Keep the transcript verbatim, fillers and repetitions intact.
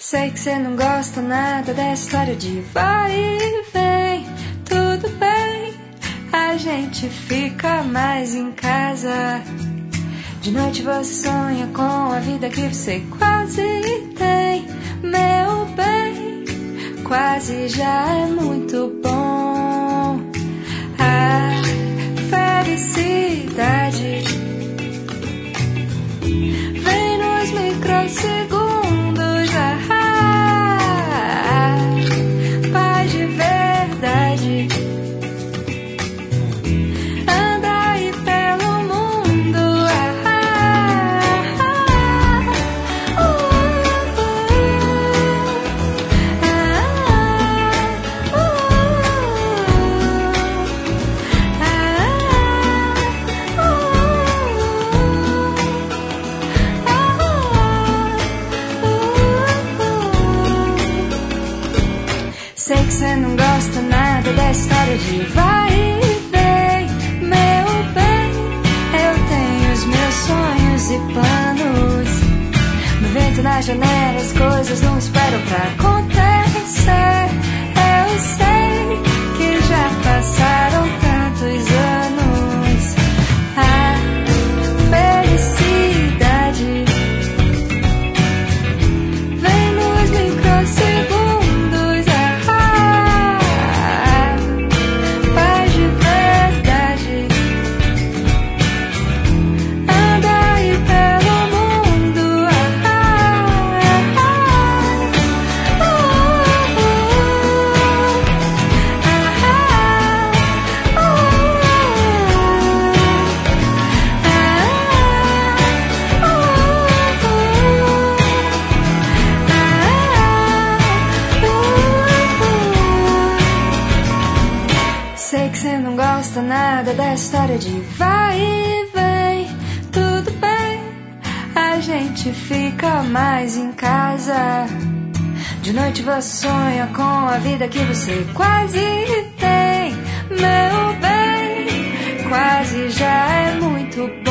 Sei que cê não gosta nada dessa história de vai e vem. Tudo bem, a gente fica mais em casa. De noite você sonha com a vida que você quase tem. Meu bem, quase já é muito bom. A felicidade vem nos microsegundos. Ah, paz de verdade anda aí pelo mundo. Ah, uh, uh, ah, uh, Sei que cê não gosta nada dessa história de vai e vem. Meu bem, eu tenho os meus sonhos e planos. No vento na janela as coisas não esperam pra acontecer. Eu sei que já passaram tantos anos. A felicidade vem nos microsegundos. Sei que cê não gosta nada dessa história de vai e vem. Tudo bem, a gente fica mais em casa. De noite você sonha com a vida que você quase tem. Meu bem, quase já é muito bom.